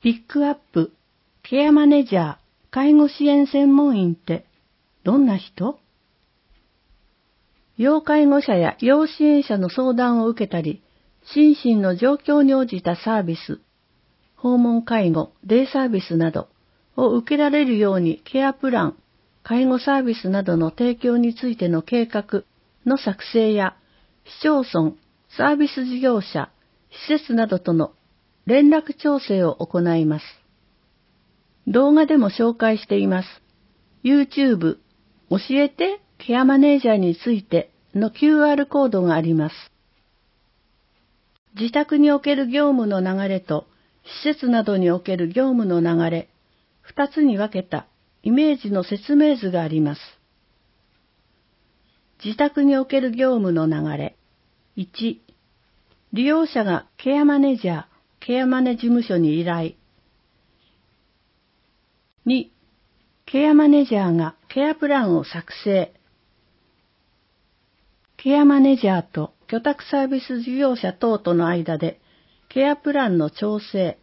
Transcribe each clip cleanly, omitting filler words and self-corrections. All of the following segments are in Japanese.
ピックアップ、ケアマネージャー、介護支援専門員ってどんな人？要介護者や要支援者の相談を受けたり、心身の状況に応じたサービス、訪問介護、デイサービスなどを受けられるようにケアプラン、介護サービスなどの提供についての計画の作成や、市町村、サービス事業者、施設などとの連絡調整を行います。動画でも紹介しています。YouTube、教えてケアマネージャーについての QR コードがあります。自宅における業務の流れと施設などにおける業務の流れ、2つに分けたイメージの説明図があります。自宅における業務の流れ。1、利用者がケアマネージャー、ケアマネ事務所に依頼。2、ケアマネージャーがケアプランを作成。ケアマネージャーと居宅サービス事業者等との間でケアプランの調整。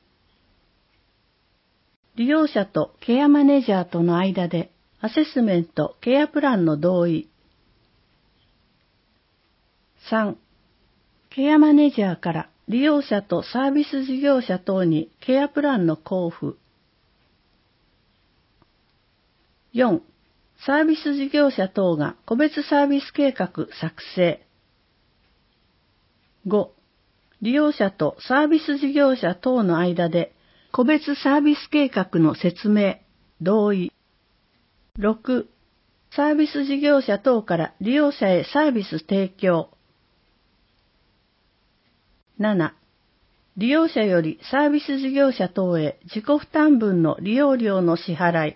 利用者とケアマネージャーとの間でアセスメント・ケアプランの同意。3、ケアマネージャーから利用者とサービス事業者等にケアプランの交付。4、サービス事業者等が個別サービス計画作成。5、利用者とサービス事業者等の間で個別サービス計画の説明、同意。6、サービス事業者等から利用者へサービス提供。7、利用者よりサービス事業者等へ自己負担分の利用料の支払い。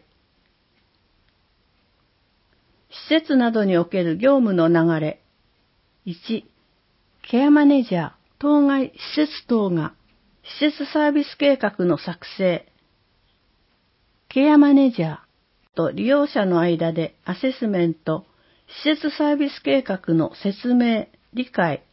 施設などにおける業務の流れ。1、ケアマネージャー、当該施設等が施設サービス計画の作成。ケアマネージャーと利用者の間でアセスメント、施設サービス計画の説明、理解。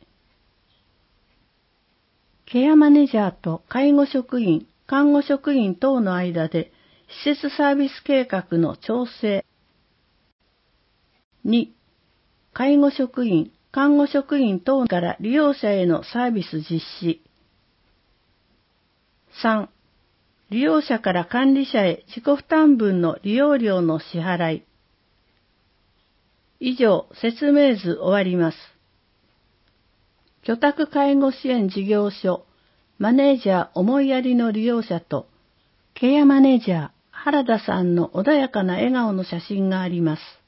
ケアマネージャーと介護職員、看護職員等の間で施設サービス計画の調整。2、介護職員、看護職員等から利用者へのサービス実施。3、利用者から管理者へ自己負担分の利用料の支払い。以上、説明図終わります。居宅介護支援事業所、マネージャー思いやりの利用者と、ケアマネージャー原田さんの穏やかな笑顔の写真があります。